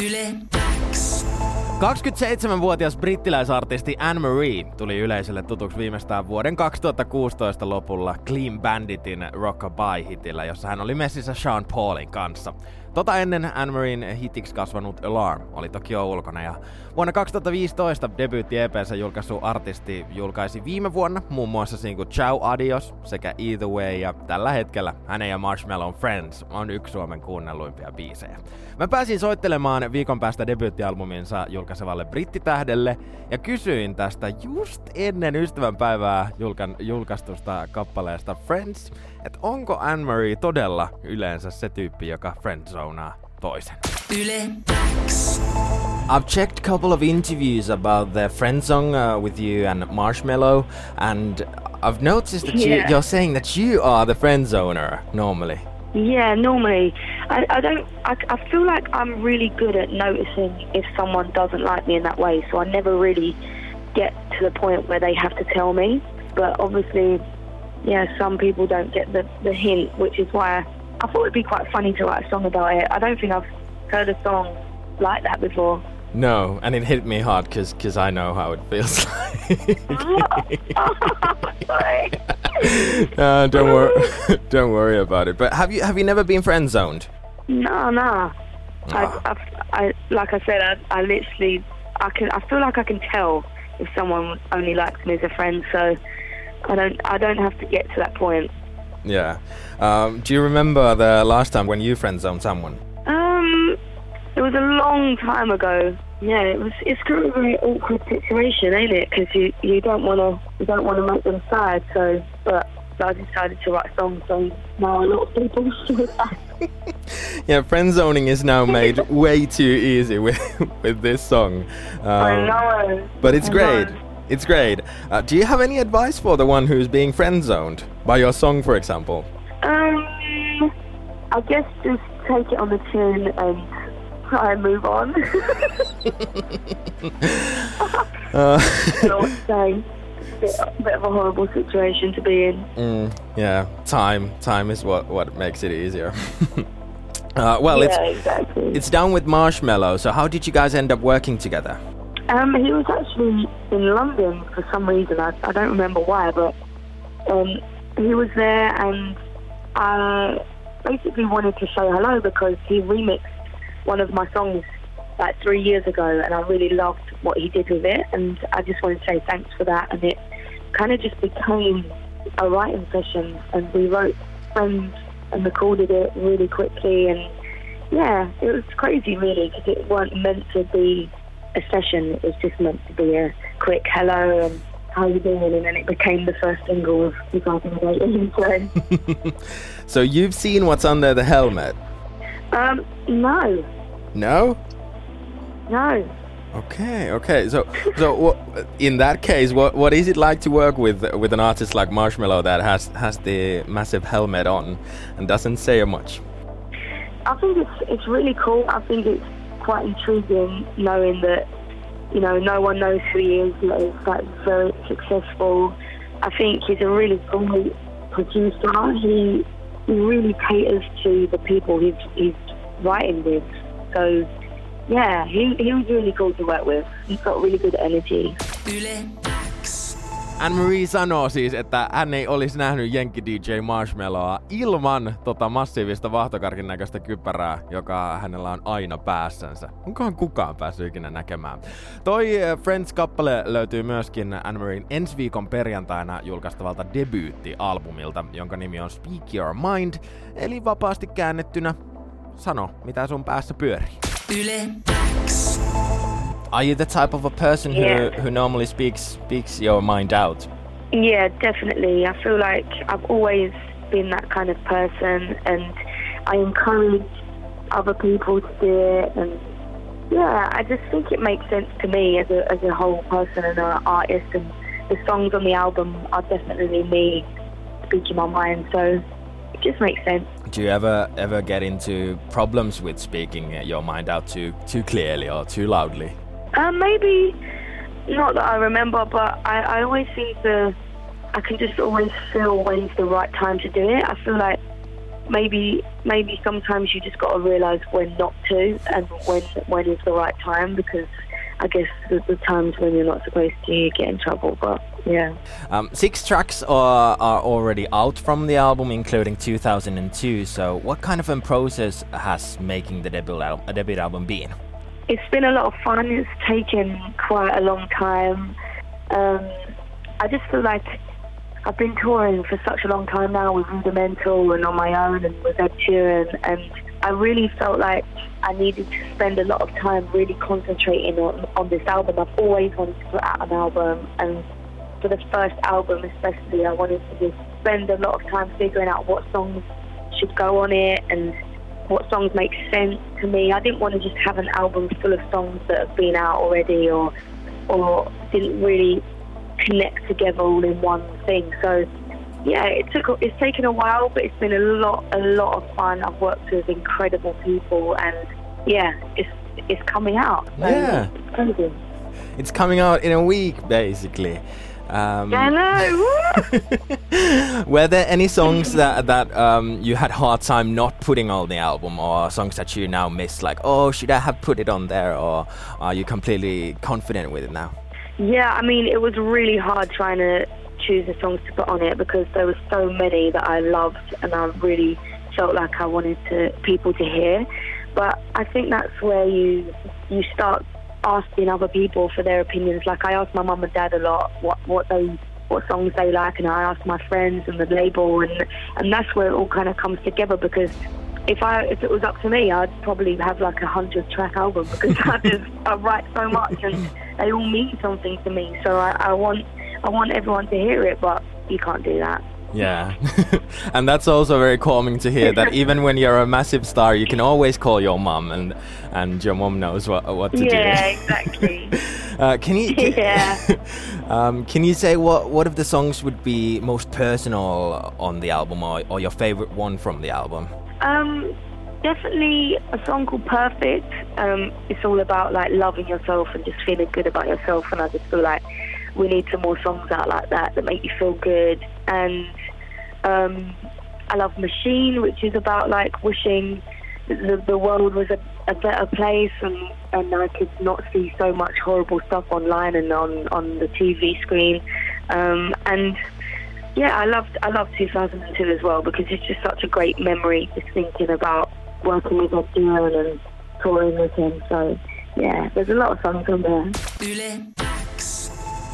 Yle X. 27-vuotias brittiläisartisti Anne-Marie tuli yleisölle tutuksi viimeistään vuoden 2016 lopulla Clean Banditin Rockabye-hitillä, jossa hän oli messissä Sean Paulin kanssa. Tota ennen Anne-Marien hitiksi kasvanut Alarm oli toki jo ulkona, ja vuonna 2015 debyytti-EP:nsä julkaisu artisti julkaisi viime vuonna muun muassa sinkut Ciao Adios sekä Either Way, ja tällä hetkellä hänen ja Marshmellown Friends on yksi Suomen kuunnelluimpia biisejä. Mä pääsin soittelemaan viikon päästä debyyttialbuminsa julkaisevalle brittitähdelle ja kysyin tästä just ennen ystävänpäivää julkaistusta kappaleesta Friends, että onko Anne-Marie todella yleensä se tyyppi, joka friendzonaa toisen. Yle X. I've checked a couple of interviews about the friendzone with you and Marshmello, and I've noticed that you're saying that you are the friendzoner normally. Yeah, normally. I feel like I'm really good at noticing if someone doesn't like me in that way, so I never really get to the point where they have to tell me. But obviously, yeah, some people don't get the hint, which is why I thought it'd be quite funny to write a song about it. I don't think I've heard a song like that before. No, and it hit me hard because I know how it feels like. Sorry. Don't worry about it. But have you never been friend zoned? No. I like I said, I literally I feel like I can tell if someone only likes me as a friend, so I don't have to get to that point. Yeah. Do you remember the last time when you friend zoned someone? It was a long time ago. Yeah, it's kind of a very awkward situation, ain't it? Because you don't want to make them sad. But I decided to write a song, so now a lot of people do that. Yeah, friend zoning is now made way too easy with this song. I know. But it's great. It's great. Do you have any advice for the one who's being friend zoned by your song, for example? I guess just take it on the chin and try and move on. I know what to say. Bit of a horrible situation to be in. Yeah, time is what makes it easier. Exactly. It's down with Marshmello. So how did you guys end up working together? He was actually in London for some reason. I don't remember why, but he was there, and I basically wanted to say hello because he remixed one of my songs like 3 years ago, and I really loved what he did with it, and I just wanted to say thanks for that. And it kind of just became a writing session, and we wrote Friends and recorded it really quickly, and yeah, it was crazy really because it weren't meant to be a session, it was just meant to be a quick hello and how you doing, and then it became the first single of 2018. So you've seen what's under the helmet? No. No? No. Okay. So in that case, what is it like to work with an artist like Marshmello that has the massive helmet on and doesn't say much? I think it's really cool. I think it's quite intriguing knowing that, you know, no one knows who he is. He's like very successful. I think he's a really great producer. He really caters to the people he's writing with. So yeah, he was really cool to work with. He's got really good energy. Yle X. Anne-Marie sanoo siis, että hän ei olisi nähnyt Jenkki-DJ Marshmelloa ilman massiivista vahtokarkin näköistä kypärää, joka hänellä on aina päässänsä. Onkohan kukaan päässyt ikinä näkemään? Toi Friends-kappale löytyy myöskin Anne-Marien ensi viikon perjantaina julkaistavalta debyyttialbumilta, jonka nimi on Speak Your Mind, eli vapaasti käännettynä sano, mitä sun päässä pyörii. Yle X. Are you the type of a person who normally speaks your mind out? Yeah, definitely. I feel like I've always been that kind of person, and I encourage other people to do it. And yeah, I just think it makes sense to me as a whole person and an artist. And the songs on the album are definitely me speaking my mind, so it just makes sense. Do you ever get into problems with speaking your mind out too clearly or too loudly? Maybe not that I remember, but I always seem I can just always feel when's the right time to do it. I feel like maybe sometimes you just got to realise when not to, and when is the right time, because I guess the times when you're not supposed to, you get in trouble. But yeah. 6 tracks are already out from the album, including 2002. So what kind of a process has making the debut album been? It's been a lot of fun. It's taken quite a long time. I just feel like I've been touring for such a long time now with Rudimental and on my own and with Ed Sheeran, and I really felt like I needed to spend a lot of time really concentrating on this album. I've always wanted to put out an album, and for the first album especially, I wanted to just spend a lot of time figuring out what songs should go on it and what songs make sense to me. I didn't want to just have an album full of songs that have been out already or didn't really connect together all in one thing. So yeah, it's taken a while, but it's been a lot of fun. I've worked with incredible people, and yeah, it's coming out. So Yeah, it's crazy. it's coming out in a week, basically. I know. Were there any songs that you had hard time not putting on the album, or songs that you now miss, like, oh, should I have put it on there, or are you completely confident with it now? Yeah, I mean, it was really hard trying to choose the songs to put on it, because there were so many that I loved and I really felt like I wanted people to hear. But I think that's where you start asking other people for their opinions. Like, I asked my mum and dad a lot what songs they like, and I asked my friends and the label, and that's where it all kind of comes together. Because if it was up to me, I'd probably have like 100-track album, because I write so much and they all mean something to me. So I want everyone to hear it, but you can't do that. Yeah. And that's also very calming to hear, that even when you're a massive star, you can always call your mom, and your mom knows what to do. Yeah, exactly. Can you say what of the songs would be most personal on the album, or your favorite one from the album? Definitely a song called Perfect. It's all about like loving yourself and just feeling good about yourself, and I just feel like we need some more songs out like that make you feel good. And I love Machine, which is about like wishing the world was a better place, and I could not see so much horrible stuff online and on the TV screen. And yeah, I loved 2002 as well, because it's just such a great memory, just thinking about working with Ed Sheeran and touring with him. So yeah, there's a lot of songs on there. Yle X.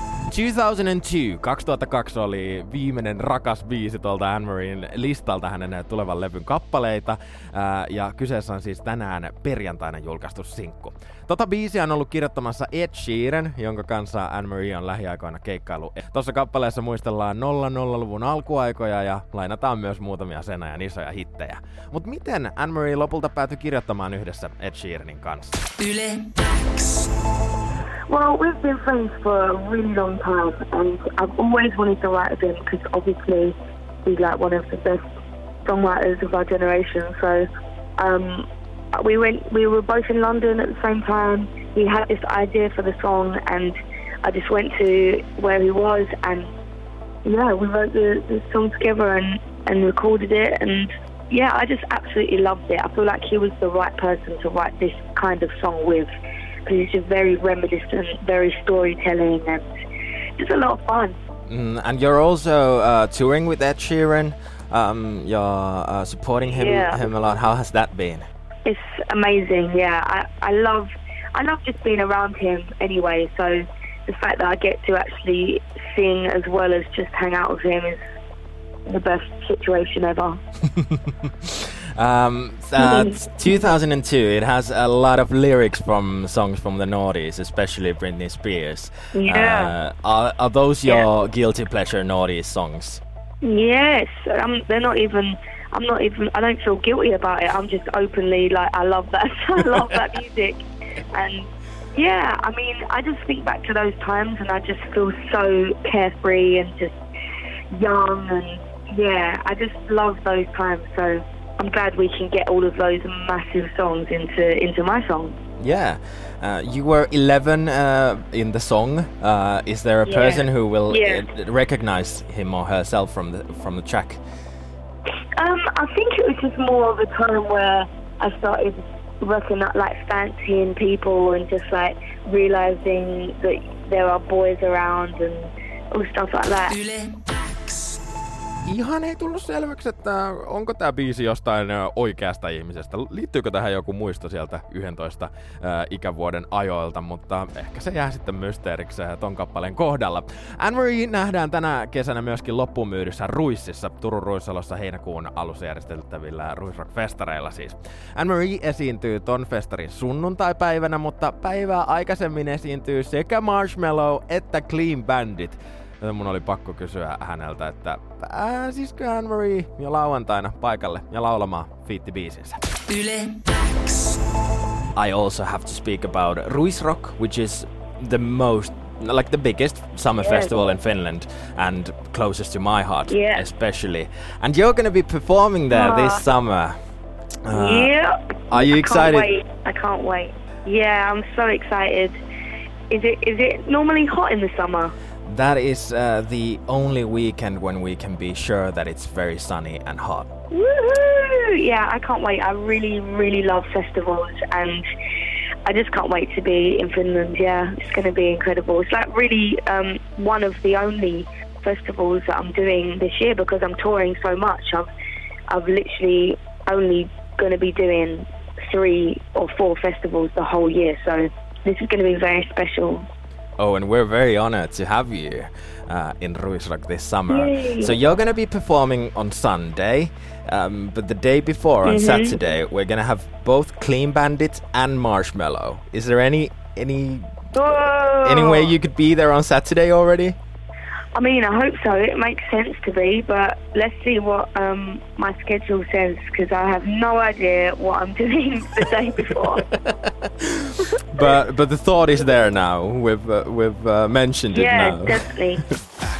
2002 oli viimeinen rakas biisi tuolta Anne-Marien listalta hänen tulevan levyn kappaleita, ja kyseessä on siis tänään perjantaina julkaistu sinkku. Tota biisiä on ollut kirjoittamassa Ed Sheeran, jonka kanssa Anne-Marie on lähiaikoina keikkailu. Tuossa kappaleessa muistellaan 00-luvun alkuaikoja ja lainataan myös muutamia sen ajan isoja hittejä. Mut miten Anne-Marie lopulta päätyi kirjoittamaan yhdessä Ed Sheeranin kanssa? Yle X. Well, we've been friends for a really long time, and I've always wanted to write with him, because obviously he's like one of the best songwriters of our generation. So we were both in London at the same time. He had this idea for the song, and I just went to where he was, and yeah, we wrote the song together and recorded it, and yeah, I just absolutely loved it. I feel like he was the right person to write this kind of song with, because he's just very reminiscent, very storytelling, and just a lot of fun. And you're also touring with Ed Sheeran. You're supporting him a lot. How has that been? It's amazing. Yeah, I love just being around him anyway. So the fact that I get to actually sing as well as just hang out with him is the best situation ever. 2002, it has a lot of lyrics from songs from the noughties, especially Britney Spears. Yeah. Are those your guilty pleasure noughties songs? Yes. They're not even. I don't feel guilty about it. I'm just openly like, I love that. I love that music. And yeah, I mean, I just think back to those times and I just feel so carefree and just young, and yeah, I just love those times. So I'm glad we can get all of those massive songs into my song. Yeah. You were 11 in the song. Is there a person who will recognize him or herself from the track? I think it was just more of a time where I started fancying people and just like realizing that there are boys around and all stuff like that. Yle X. Ihan ei tullut selväksi, että onko tää biisi jostain oikeasta ihmisestä. Liittyykö tähän joku muisto sieltä 11 ikävuoden ajoilta, mutta ehkä se jää sitten mysteeriksi ton kappaleen kohdalla. Anne-Marie nähdään tänä kesänä myöskin loppuun myydyssä Ruississa, Turun Ruissalossa heinäkuun alussa järjestettävillä Ruisrock-festareilla siis. Anne-Marie esiintyy ton festarin sunnuntaipäivänä, mutta päivää aikaisemmin esiintyy sekä Marshmello että Clean Bandit. Joten mun oli pakko kysyä häneltä, että pääsisikö Anne-Marie jo lauantaina paikalle ja laulamaan fiittibiisinsä. Yle X. I also have to speak about Ruisrock, which is the most, like the biggest summer festival in Finland and closest to my heart, especially. And you're going to be performing there this summer. Yep. Are you excited? I can't wait. Yeah, I'm so excited. Is it normally hot in the summer? That is the only weekend when we can be sure that it's very sunny and hot. Woohoo! Yeah, I can't wait. I really, really love festivals and I just can't wait to be in Finland. Yeah, it's going to be incredible. It's like really one of the only festivals that I'm doing this year because I'm touring so much. I've literally only going to be doing 3 or 4 festivals the whole year. So this is going to be very special. Oh, and we're very honored to have you in Ruisrock this summer. Yay. So you're going to be performing on Sunday, but the day before, on Saturday, we're going to have both Clean Bandit and Marshmello. Is there any way you could be there on Saturday already? I mean, I hope so. It makes sense to be, but let's see what my schedule says because I have no idea what I'm doing the day before. But the thought is there now. We've mentioned it now. Yeah, definitely.